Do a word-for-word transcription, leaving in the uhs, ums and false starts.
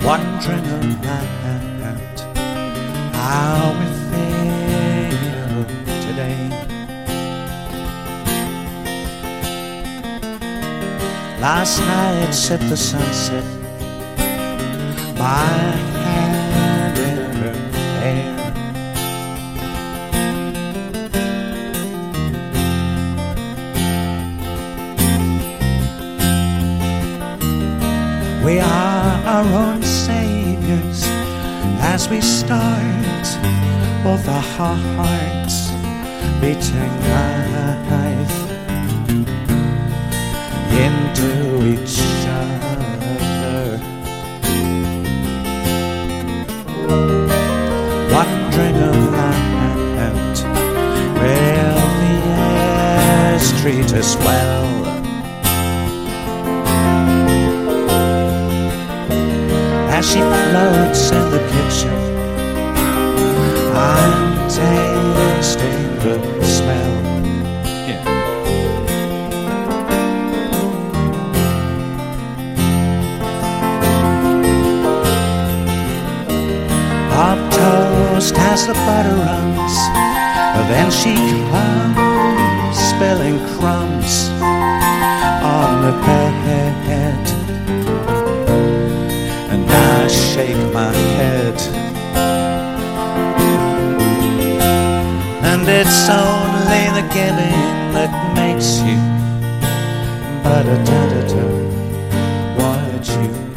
wondering around how we feel today. Last night sipped the sunset, my hand in her hair. We are our own saviors as we start, both our hearts beating life into each other, wandering around where the airs treat us well. As she floats in the kitchen, I'm tasting the smell. Yeah. Hot toast as the butter runs, then she comes spilling crumbs on the bed. I shake my head, and it's only the giving that makes you. But I don't know what you